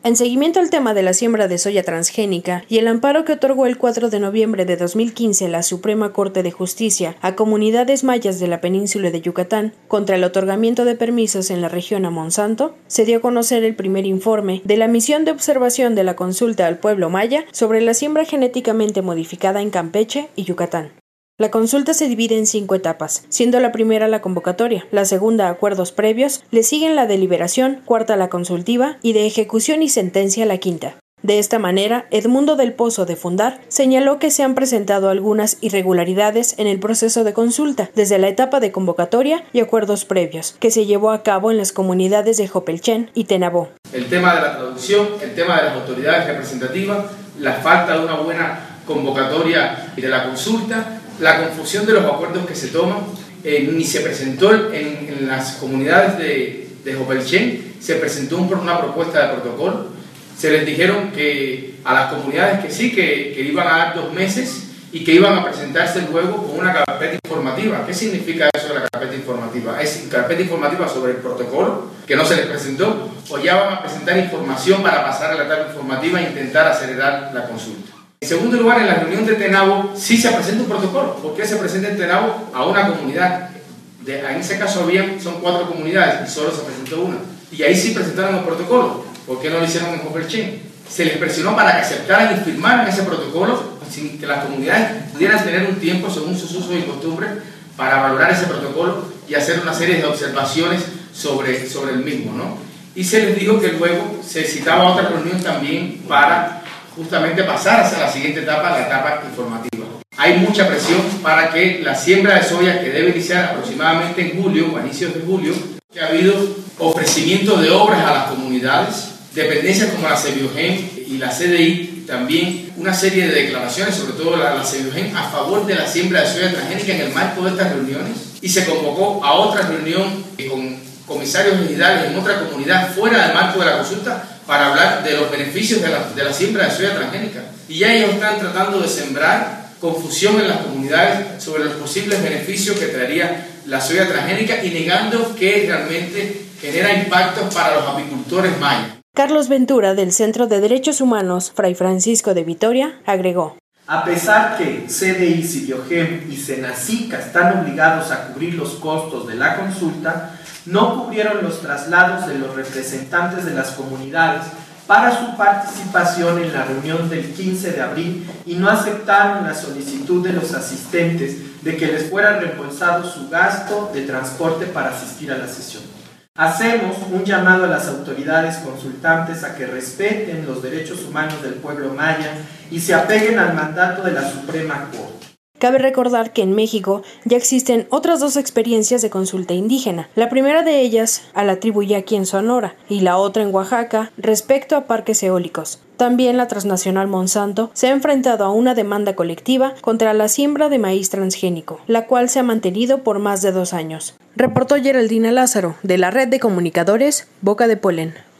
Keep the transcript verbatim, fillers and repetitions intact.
En seguimiento al tema de la siembra de soya transgénica y el amparo que otorgó el cuatro de noviembre de dos mil quince la Suprema Corte de Justicia a comunidades mayas de la península de Yucatán contra el otorgamiento de permisos en la región a Monsanto, se dio a conocer el primer informe de la misión de observación de la consulta al pueblo maya sobre la siembra genéticamente modificada en Campeche y Yucatán. La consulta se divide en cinco etapas, siendo la primera la convocatoria, la segunda acuerdos previos, le siguen la deliberación, cuarta la consultiva y de ejecución y sentencia la quinta. De esta manera, Edmundo del Pozo de Fundar señaló que se han presentado algunas irregularidades en el proceso de consulta, desde la etapa de convocatoria y acuerdos previos, que se llevó a cabo en las comunidades de Jopelchen y Tenabó. El tema de la traducción, el tema de las autoridades representativas, la falta de una buena convocatoria de la consulta, la confusión de los acuerdos que se toman, eh, ni se presentó en, en las comunidades de, de Jopelchen, se presentó un, una propuesta de protocolo, se les dijeron que a las comunidades que sí, que, que iban a dar dos meses y que iban a presentarse luego con una carpeta informativa. ¿Qué significa eso de la carpeta informativa? Es carpeta informativa sobre el protocolo, que no se les presentó, o ya van a presentar información para pasar a la etapa informativa e intentar acelerar la consulta. En segundo lugar, en la reunión de Tenabo sí se presenta un protocolo. ¿Por qué se presenta en Tenabo a una comunidad? De, en ese caso habían, son cuatro comunidades y solo se presentó una. Y ahí sí presentaron el protocolo. ¿Por qué no lo hicieron en Jopelchen? Se les presionó para que aceptaran y firmaran ese protocolo sin que las comunidades pudieran tener un tiempo según sus usos y costumbres para valorar ese protocolo y hacer una serie de observaciones sobre, sobre el mismo, ¿no? Y se les dijo que luego se citaba otra reunión también para justamente pasar hacia la siguiente etapa, la etapa informativa. Hay mucha presión para que la siembra de soya, que debe iniciar aproximadamente en julio o a inicios de julio, que ha habido ofrecimiento de obras a las comunidades, dependencias como la Sebiogen y la C D I, también una serie de declaraciones, sobre todo la, la Sebiogen, a favor de la siembra de soya transgénica en el marco de estas reuniones, y se convocó a otra reunión con comisarios ejidales en otra comunidad fuera del marco de la consulta para hablar de los beneficios de la, de la siembra de soya transgénica. Y ya ellos están tratando de sembrar confusión en las comunidades sobre los posibles beneficios que traería la soya transgénica y negando que realmente genera impactos para los apicultores mayas. Carlos Ventura, del Centro de Derechos Humanos Fray Francisco de Vitoria, agregó: a pesar que C D I, Sebiogen y Senacica están obligados a cubrir los costos de la consulta, no cubrieron los traslados de los representantes de las comunidades para su participación en la reunión del quince de abril y no aceptaron la solicitud de los asistentes de que les fuera reembolsado su gasto de transporte para asistir a la sesión. Hacemos un llamado a las autoridades consultantes a que respeten los derechos humanos del pueblo maya y se apeguen al mandato de la Suprema Corte. Cabe recordar que en México ya existen otras dos experiencias de consulta indígena, la primera de ellas a la tribu Yaqui en Sonora y la otra en Oaxaca respecto a parques eólicos. También la transnacional Monsanto se ha enfrentado a una demanda colectiva contra la siembra de maíz transgénico, la cual se ha mantenido por más de dos años. Reportó Geraldina Lázaro, de la Red de Comunicadores Boca de Polen.